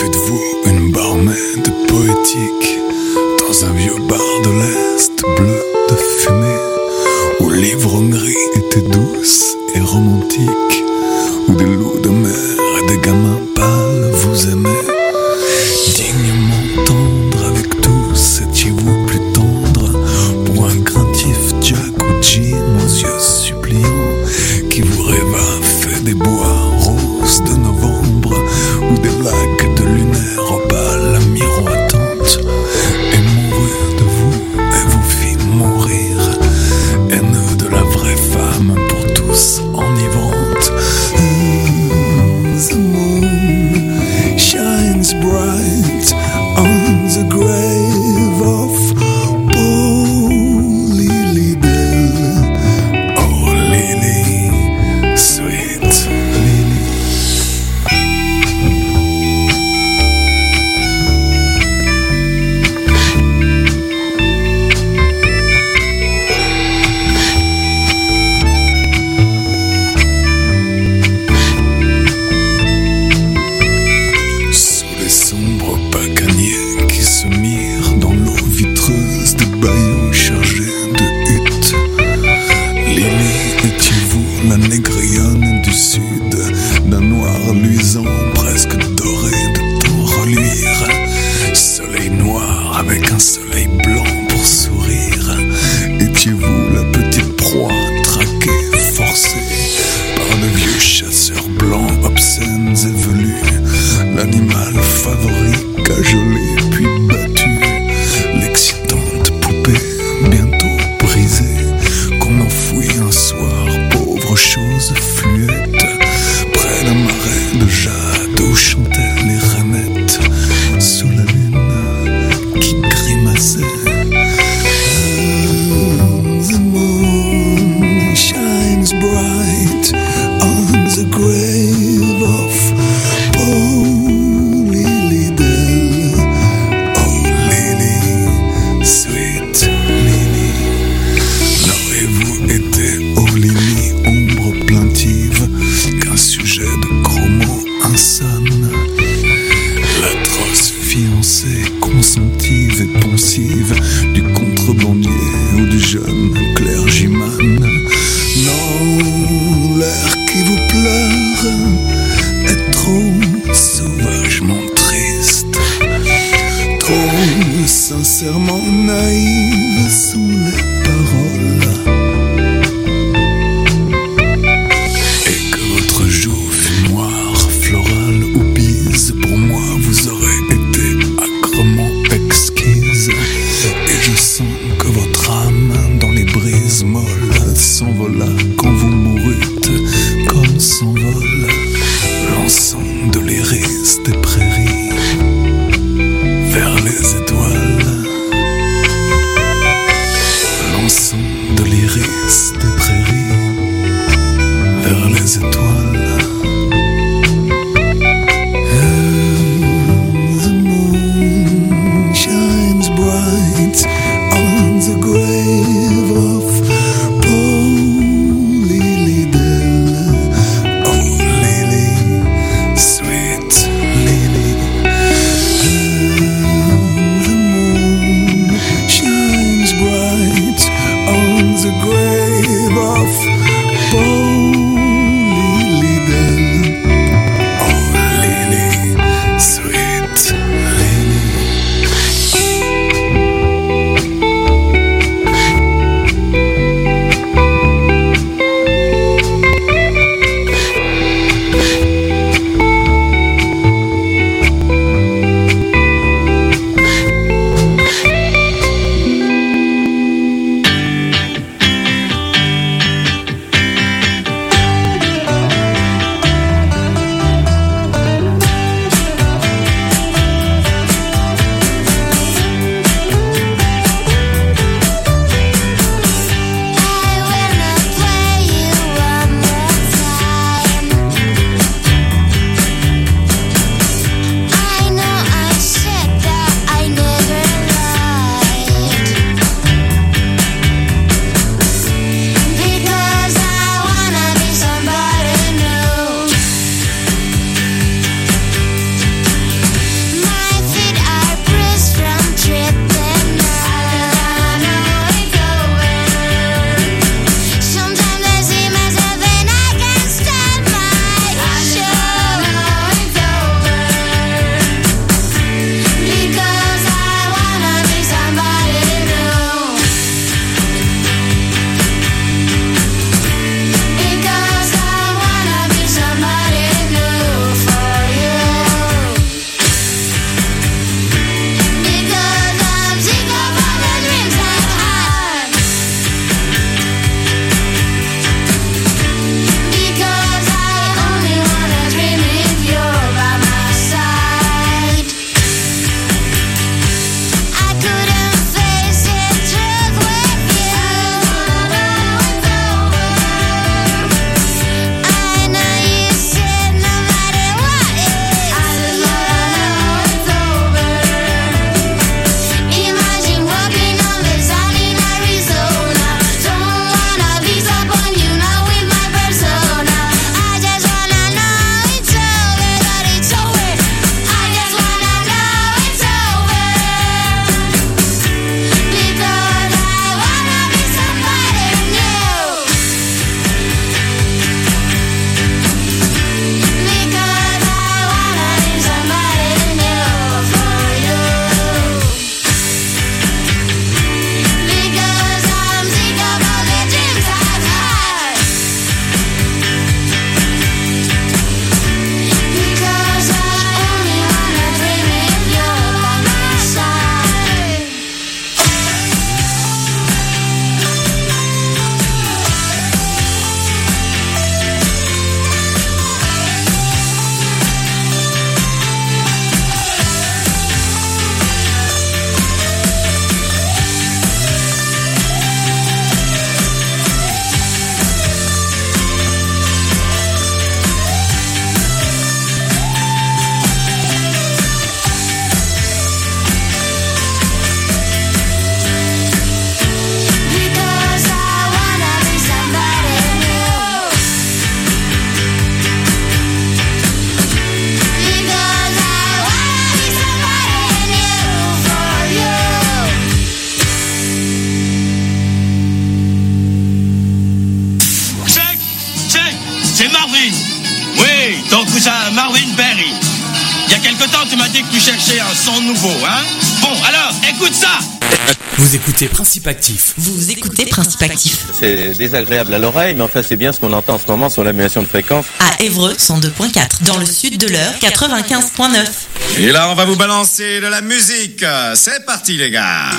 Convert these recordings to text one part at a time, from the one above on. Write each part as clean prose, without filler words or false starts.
vu de vous une barmaid poétique dans un vieux bar de l'Est bleu de fumée, où l'ivrognerie était douce et romantique, où des loups de mer et des gamins pâles vous aimaient. Dignement tendre avec tous, étiez-vous plus tendre pour un craintif Jack ou Jim aux yeux suppliants, qui vous rêva fait des bois roses de novembre, ou des blagues de lunaire opale miroitantes, et mourut de vous et vous fit mourir, haineux de la vraie femme pour tous enivrante. The moon shines bright on the grave of Paul Lily Bell. Oh Lily, sweet Lily. Sous les sombres bacaniers qui se mirent dans l'eau vitreuse des bayous chargés de huttes, Lily, étiez-vous la négrillonne du sud, d'un noir luisant presque doré de tout reluire, soleil noir avec un soleil blanc pour sourire, étiez-vous la petite proie traquée, forcée par de vieux chasseurs blancs obscènes et velus, l'animal favori cajolé puis battu, l'excitante poupée bientôt brisée, qu'on enfouit un soir, pauvre chose fluette, près d'un marais de jade où chantaient les rainettes, sous la lune qui grimaçait. The moon shines bright on the grave of Paul Lily. Oh Lily, sweet Lily. N'aurez-vous été, oh Lily, ombre plaintive, qu'un sujet de gros mots insonne, l'atroce fiancée consentive et pensive du contrebandier ou du jeune clergyman? Non, l'air qui vous pleure est trop sauvagement triste, trop sincèrement naïve sont les paroles, et que votre joue fut noire, florale ou bise, pour moi vous aurez été acrement exquise, et je sens que votre âme dans les brises molles s'envola quand vous mourûtes, comme s'envole l'encens de l'iris des prairies vers les étoiles. tu m'as dit que tu cherchais un son nouveau, hein? Bon, alors, écoute ça! Vous écoutez Principe Actif. Vous écoutez Principe Actif. C'est désagréable à l'oreille, mais enfin c'est bien ce qu'on entend en ce moment sur l'annulation de fréquence. À Évreux, 102.4. Dans le sud de l'Eure, 95.9. Et là, on va vous balancer de la musique. C'est parti, les gars.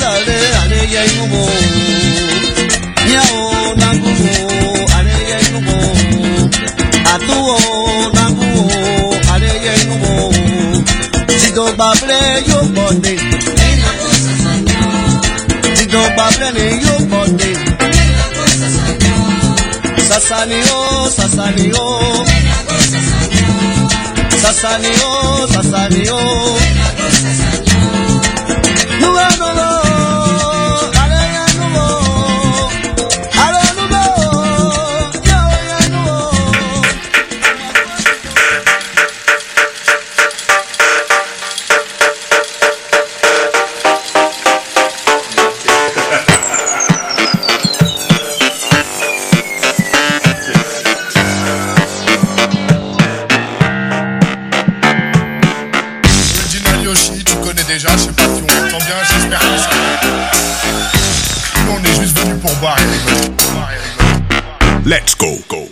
ale ale ye numo nyao nangumo ale ye numo atuo nangumo ale ye numo sido bable yo bonde sido bable ne yo bonde sasanio sasanio sasanio sasanio nugo nugo ale ye nugo ale nugo yo ye nugo. Déjà, je sais pas si on entend bien, j'espère que ça. Nous, on est juste venus pour boire et rigoler. Let's go, go.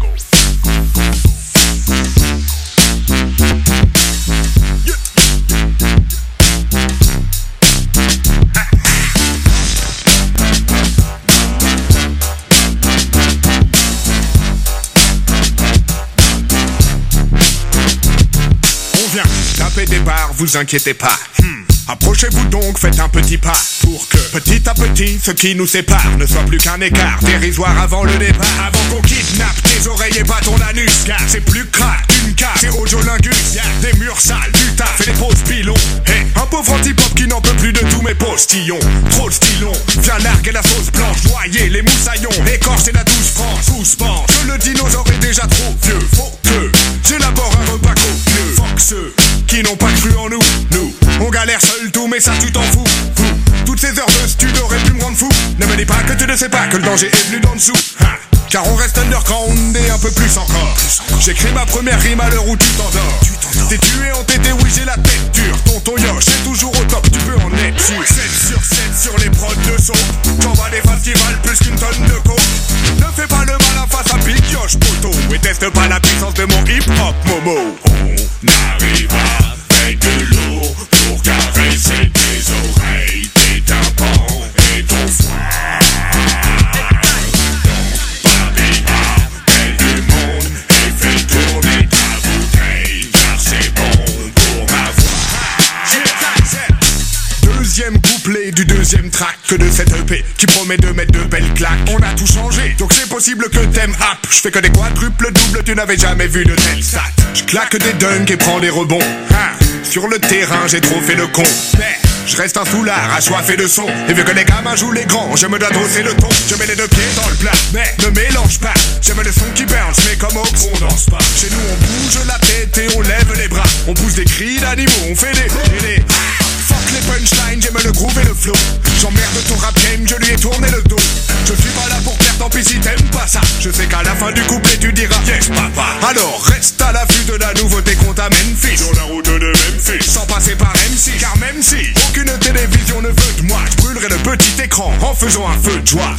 On vient taper des barres, vous inquiétez pas. Approchez-vous donc, faites un petit pas pour que, petit à petit, ce qui nous sépare ne soit plus qu'un écart dérisoire avant le départ. Avant qu'on kidnappe tes oreilles et pas ton anus, car c'est plus crack qu'une carte, c'est audiolingus. Des murs sales, du taf et des pauses pilons. Hey, un pauvre anti-pop qui n'en peut plus de tous mes postillons. Trop de stylons, viens larguer la sauce blanche, noyer les moussaillons, écorcher la douce France, tous pense que le dinosaure est déjà trop vieux. Faut que j'élabore un repas copieux. Fuck ceux qui n'ont pas cru en nous, nous. On galère seul tout, mais ça tu t'en fous. Toutes ces heures de stud auraient pu me rendre fou. Ne me dis pas que tu ne sais pas que le danger est venu d'en dessous. Car on reste underground et un peu plus encore. J'écris ma première rime à l'heure où tu t'endors. T'es tué en tété, oui j'ai la tête dure. Tonton Yosh est toujours au top, tu peux en être sûr. 7 sur 7 sur les prods de son. J'envoie des festivals plus qu'une tonne de coke. Ne fais pas le malin face à Big Yosh poto. Et teste pas la puissance de mon hip-hop Momo. On arrive avec de l'eau pour caresser tes oreilles, tes tympans et ton foie. Ton papillard, belle du monde, et fais tourner ta bouteille, car c'est bon pour ma voix. Deuxième couplet du deuxième track que de cette EP qui promet de mettre de belles claques. On a tout changé, donc c'est possible que t'aimes app. Je fais que des quadruples doubles, tu n'avais jamais vu de telles stats. Je claque des dunks et prends des rebonds. Sur le terrain, j'ai trop fait le con. Mais je reste un foulard assoiffé de son. Et vu que les gamins jouent les grands, je me dois d'osser le ton. Je mets les deux pieds dans le plat, mais ne mélange pas. J'aime le son qui bounce, mais comme Ox, on danse pas. Chez nous, on bouge la tête et on lève les bras. On pousse des cris d'animaux, on fait des fuck les punchlines, j'aime le groove et le flow. J'emmerde ton rap game, je lui ai tourné le dos. Je suis pas là pour plaire, tant pis si t'aimes pas ça. Je sais qu'à la fin du couplet tu diras yes papa. Alors reste à l'affût de la nouveauté qu'on t'amène fils. Sur la route de Memphis, sans passer par MC. Car même si aucune télévision ne veut de moi, je brûlerai le petit écran en faisant un feu de joie.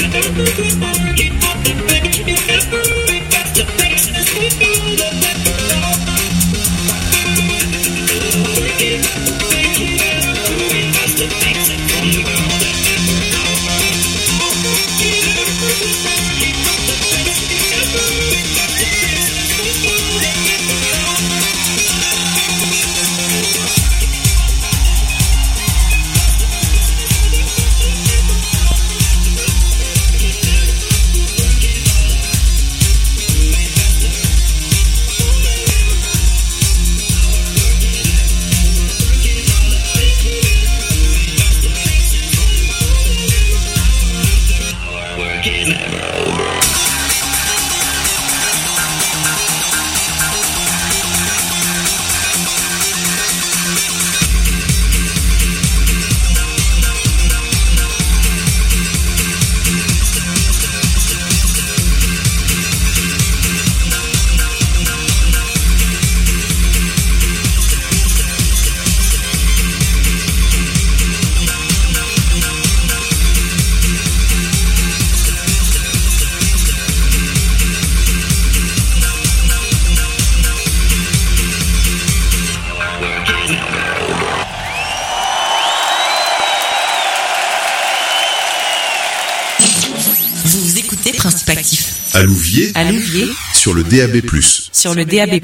Principe actif. À Louviers, sur le DAB+. Sur le DAB+.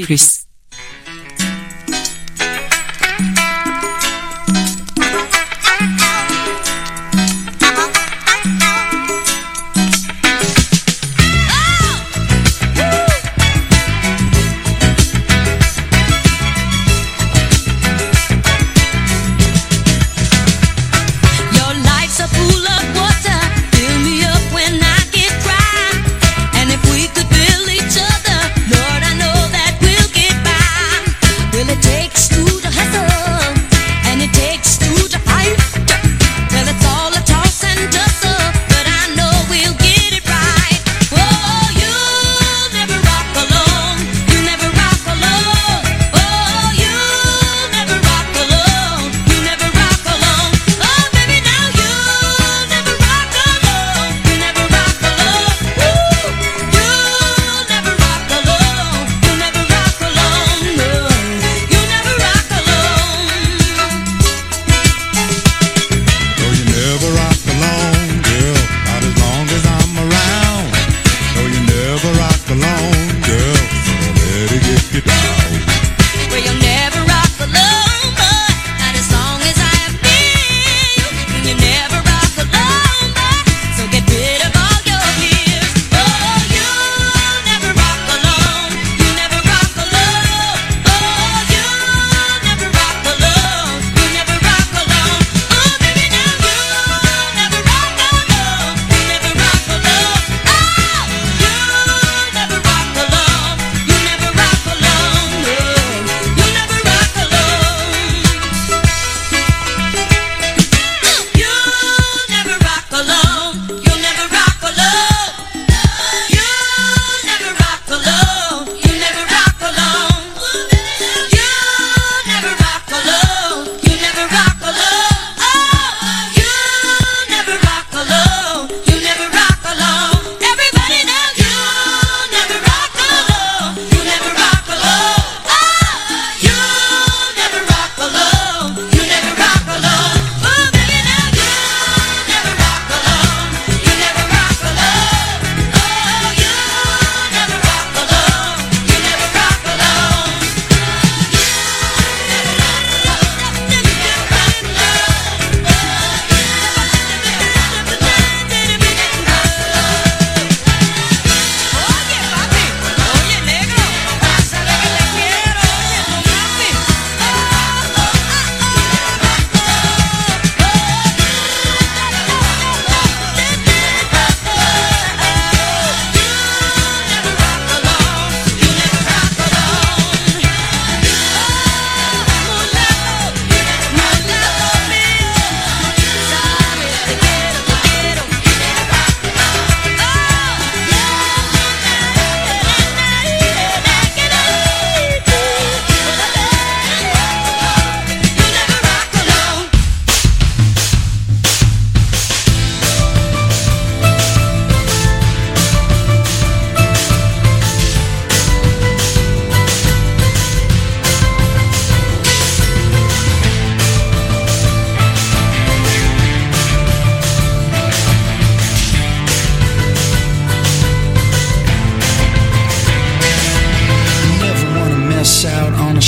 And if we could feel each other, Lord, I know that we'll get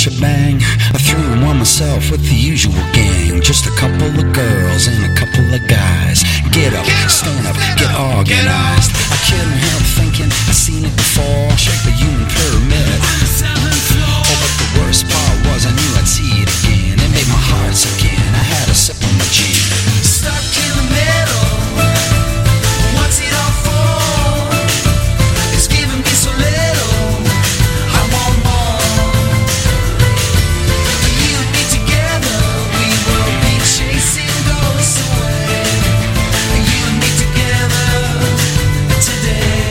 shebang. I threw one myself with the usual gang. Just a couple of girls and a couple of guys. Get up, stand up, get organized. I couldn't help thinking I seen it before. Shake the human pyramid. Oh, but the worst part was I knew I'd see it again. It made my heart sick in. I had a sip on my gin. Stuck in the middle. What's it all for? It's giving me so little. I want more. You and me together, we will be chasing ghosts away. You and me together today.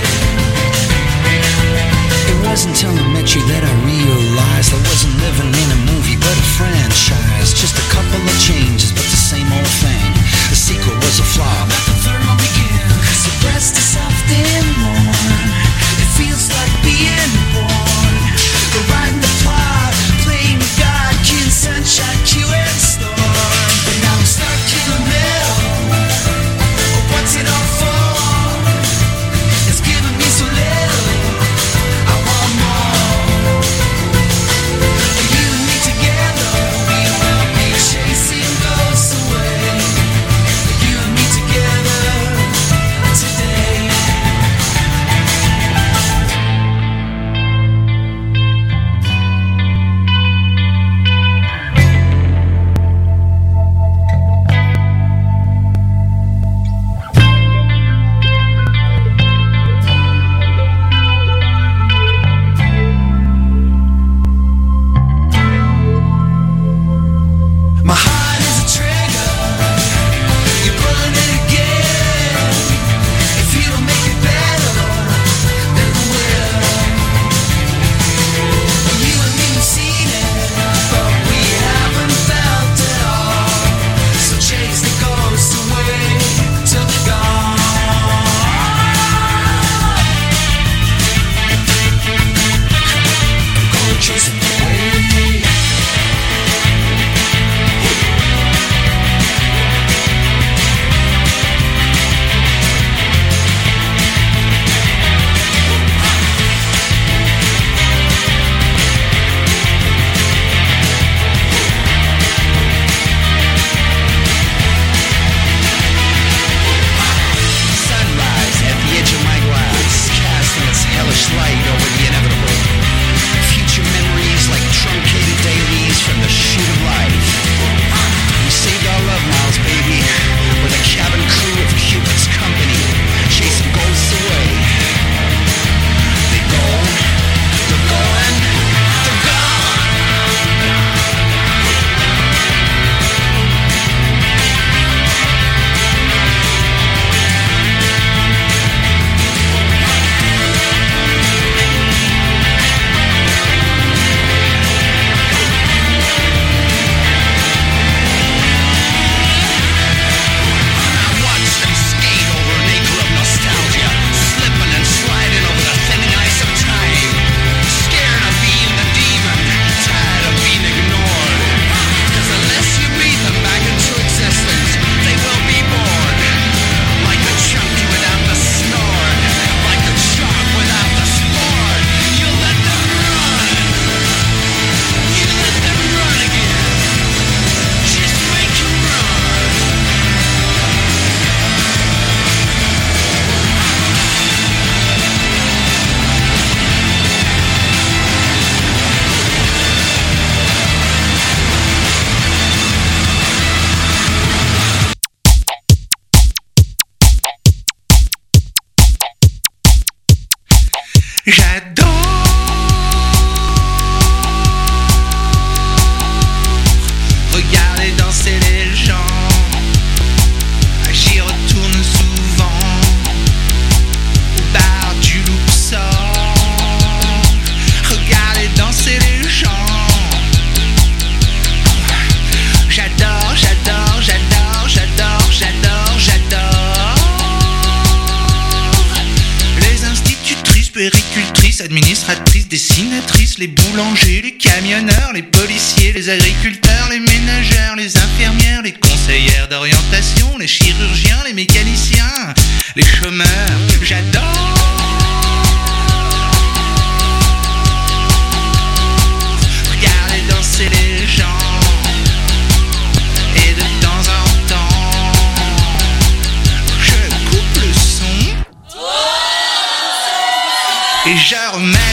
It wasn't until I met you that I realized I wasn't living in a movie but a franchise. Just a couple of changes but the same old thing. The sequel was a flop, but the third one began. So breast is soft and warm. It feels like being born. We're writing the plot, playing God, King, sunshine, Q and storm. But now I'm stuck in the middle. What's it all for? It's giving me so little. I want more. You and me together, we will be chasing ghosts away. You and me together today. My heart is a trigger. You're pulling it again. If you don't make it better, then who will? You and me have seen it, but we haven't felt it all. So chase the ghosts away till they're gone. Go chase them away. Sunrise at the edge of my glass, casting its hellish light over the inevitable. Future memories like truncated dailies from the shoot of life. We saved our love miles, baby, with a cabin crew of Cupid's company, chasing ghosts away. They're gone, they're going, they're gone. Watch them skate over an acre of nostalgia, slipping and sliding over the thinning ice of time. Scared of being the demon, tired of being ignored. 'Cause unless you breathe them back into existence, they will be bored. Like a junkie without the snort, like a shark without the sport. You let them run, you let them run again. Just make them run. J'adore regarder danser les gens. J'y retourne souvent au bar du Luxor. Regarder danser les gens. J'adore, j'adore, j'adore, j'adore, j'adore, j'adore. Les institutrices, péricultrices, administratrices, dessinatrices, les boulangers, les camionneurs, les policiers, les agriculteurs, les ménagères, les infirmières, les conseillères d'orientation, les chirurgiens, les mécaniciens, les chômeurs. J'adore. Regardez Je remets